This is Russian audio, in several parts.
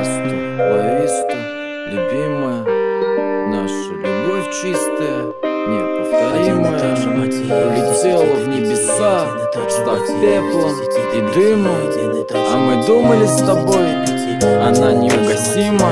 Асту, лависту, любимая, наша любовь чистая, неповторимая, улетела в небеса, став пеплом и дымом. А мы думали с тобой, она неугасима.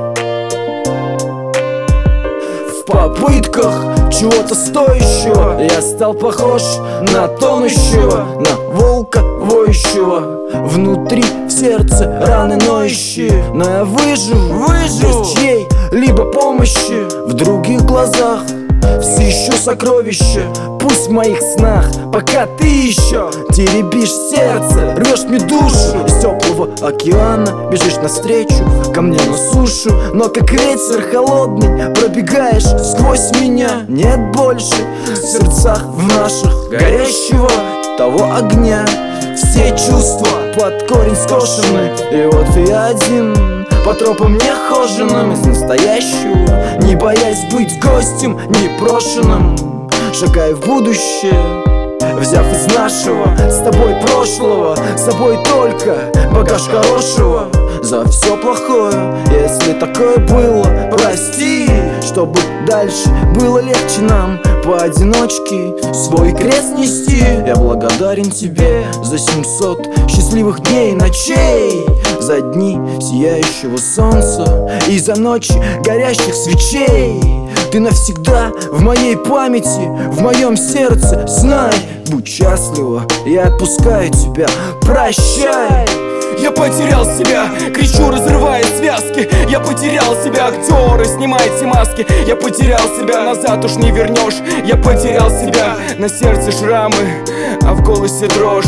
В попытках чего-то стоящего я стал похож на тонущего, на волка воющего. Внутри, в сердце раны ноющие, но я выживу без чьей-либо помощи. В других глазах все еще сокровища, пусть в моих снах, пока ты еще теребишь сердце, рвешь мне душу. Из теплого океана бежишь навстречу ко мне на сушу, но как ветер холодный пробегаешь сквозь меня. Нет больше в сердцах в наших горящего того огня. Все чувства под корень скошены, и вот я один по тропам нехоженным из настоящего, не боясь быть гостем непрошенным. Шагаю в будущее, взяв из нашего с тобой прошлого, с собой только багаж хорошего. За все плохое, если такое было, прости, чтобы дальше было легче нам поодиночке свой крест нести. Я благодарен тебе за 700 счастливых дней и ночей, за дни сияющего солнца и за ночи горящих свечей. Ты навсегда в моей памяти, в моем сердце. Знай, будь счастлива, я отпускаю тебя, прощай. Я потерял себя, кричу, разрывая связки. Я потерял себя, актеры, снимайте маски. Я потерял себя, назад уж не вернешь. Я потерял себя, на сердце шрамы, а в голосе дрожь.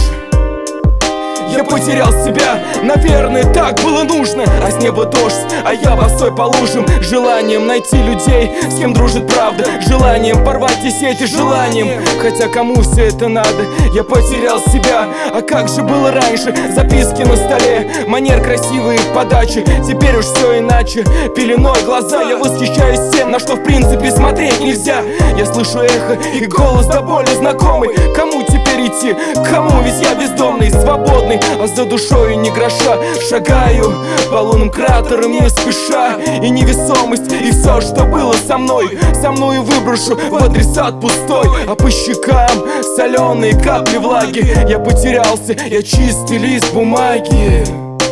Я потерял себя, наверное, так было нужно. А с неба дождь, а я босой по лужам. Желанием найти людей, с кем дружит правда, желанием порвать все сети, желанием. Хотя кому все это надо? Я потерял себя, а как же было раньше? Записки на столе, манер красивые подачи. Теперь уж все иначе, пеленой глаза. Я восхищаюсь тем, на что в принципе смотреть нельзя. Я слышу эхо и голос до боли знакомый. Кому теперь идти? Кому? Ведь я бездомный, свободный, а за душой ни гроша. Шагаю по лунным кратерам не спеша. И невесомость, и все, что было со мною выброшу в адресат пустой. А по щекам соленые капли влаги. Я потерялся, я чистый лист бумаги.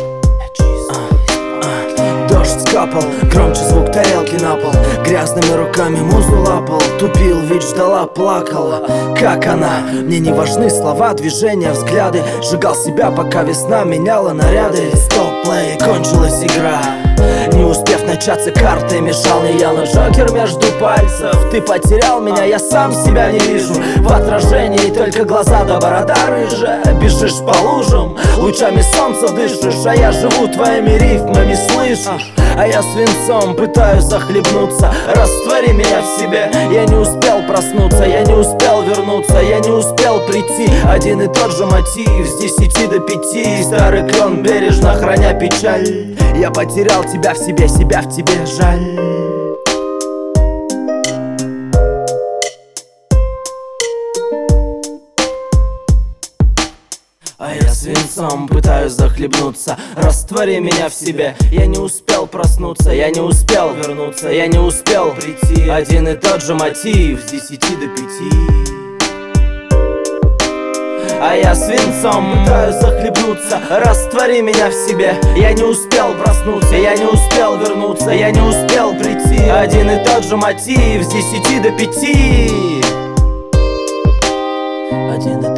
Дождь скапал, громче звук тарелки на пол. Грязными руками музу лапал. Тупил, ведь ждала, плакала. Как она? Мне не важны слова, движения, взгляды. Сжигал себя, пока весна меняла наряды. Стоп-плей, кончилась игра. Не успев начаться карты, мешал не я, но джокер между пальцев. Ты потерял меня, я сам себя не вижу. В отражении только глаза да борода рыжая. Бежишь по лужам, лучами солнца дышишь. А я живу твоими рифмами, слышишь? А я свинцом пытаюсь захлебнуться. Раствори меня в себе. Я не успел проснуться, я не успел вернуться, я не успел прийти. Один и тот же мотив с 10 до 5. Старый клен, бережно храня печаль. Я потерял тебя в себе, себя в тебе, жаль. А я свинцом пытаюсь захлебнуться. Раствори меня в себе. Я не успел проснуться, я не успел вернуться, я не успел прийти. Один и тот же мотив с 10 до 5. А я свинцом пытаюсь захлебнуться. Раствори меня в себе. Я не успел проснуться, я не успел вернуться, я не успел прийти. Один и тот же мотив с 10 до 5. Один и